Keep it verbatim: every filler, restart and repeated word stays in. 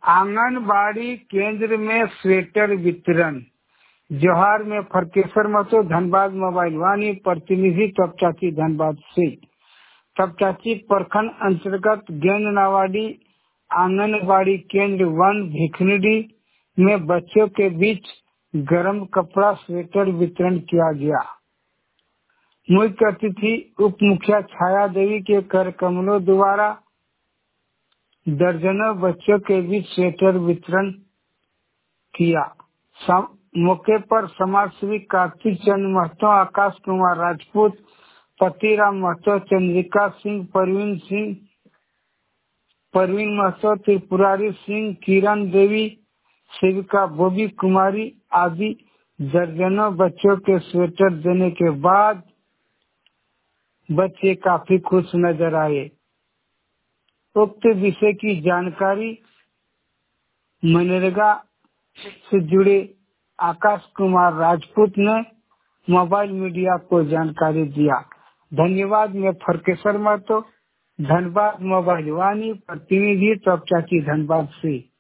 आंगनबाड़ी केंद्र में स्वेटर वितरण। जोहार में फरकेश्वर महतो, धनबाद मोबाइल वाणी प्रतिनिधि तपचाची धनबाद से। तपचाची प्रखंड अंतर्गत गेंदनावाड़ी आंगनबाड़ी केंद्र वन भिखनडी में बच्चों के बीच गर्म कपड़ा स्वेटर वितरण किया गया। मुख्य अतिथि उप मुखिया छाया देवी के कार्यक्रमों द्वारा दर्जनों बच्चों के बीच स्वेटर वितरण किया। मौके पर समाज सेवी कार्तिक चंद महतो, आकाश कुमार राजपूत, पतिराम महतो, चंद्रिका सिंह, परवीन सिंह परवीन महतो, त्रिपुरारी सिंह, किरण देवी, सेविका बोबी कुमारी आदि दर्जनों बच्चों के स्वेटर देने के बाद बच्चे काफी खुश नजर आए। उक्त विषय की जानकारी मनरेगा से जुड़े आकाश कुमार राजपूत ने मोबाइल मीडिया को जानकारी दिया। धन्यवाद। मैं फरकेश्वर महतो, धनबाद मोबाइल वाणी प्रतिनिधि तपचाची धनबाद से।